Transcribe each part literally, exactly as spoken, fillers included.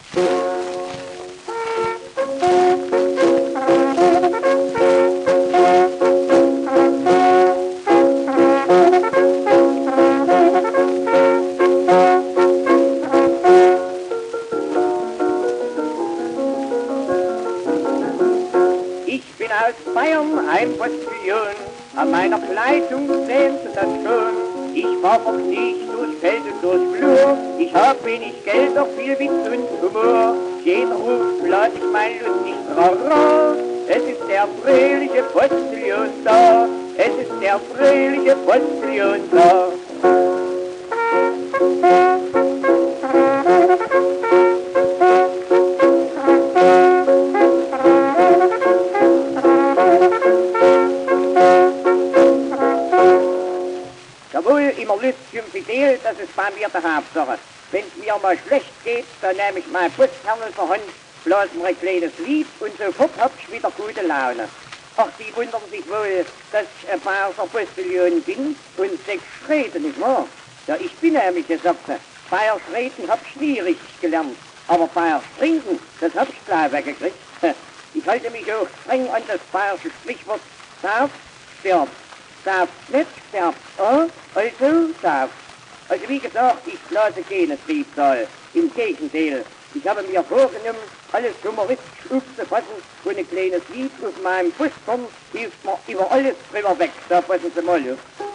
Aus Bayern ein Postillon, an meiner Kleidung sehen Sie das schon. Ich fahr verknicht durch Feld und durch Flur, ich hab wenig Geld, doch viel Witz und Humor. Jeder ruft, lass ich mein lustig Trara, es ist der fröhliche Postillon da, es ist der fröhliche Postillon da. Jawohl, immer Lütchen Fidel, das ist bei mir der Hauptsache. Wenn es mir mal schlecht geht, dann nehme ich mein Posthernel zur Hand, blas mir ein kleines Lied und sofort hab ich wieder gute Laune. Ach, die wundern sich wohl, dass ich ein Bayerser Postillon bin und sechs Schreden, nicht wahr? Ja, ich bin nämlich, gesagt, Bayerisch reden hab ich nie richtig gelernt, aber Bayerisch trinken, das hab ich gleich weggekriegt. Ich halte mich auch streng an das bayerische Sprichwort, sauf, stirb. Sauf nicht, stirb, oh, also sauf. Also wie gesagt, ich blase keine Triebsal. Im Gegenteil, ich habe mir vorgenommen, alles humoristisch aufzufassen und ein kleines Lied auf meinem Brustkorn hilft mir über alles drüber weg. Da passen Sie mal auf.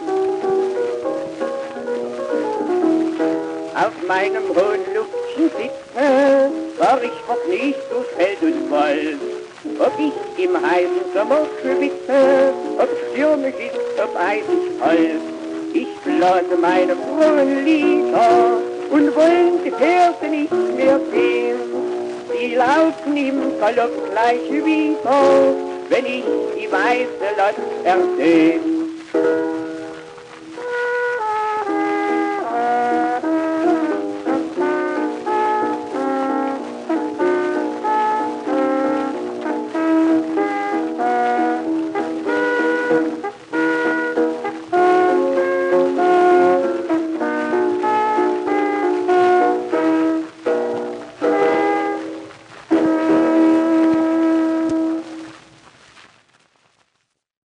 Auf meinem hohen Luftchen sitze, war ich verknicht durch Feld und Wald. Ob ich im heißen Sommer schwitze, ob stürmisch ist, ob eisig kalt. Ich blase meine frohen Lieder und wollen die Verse nicht mehr sehen. Die laufen im Galopp gleich wieder, wenn ich die weiße Last ersehn.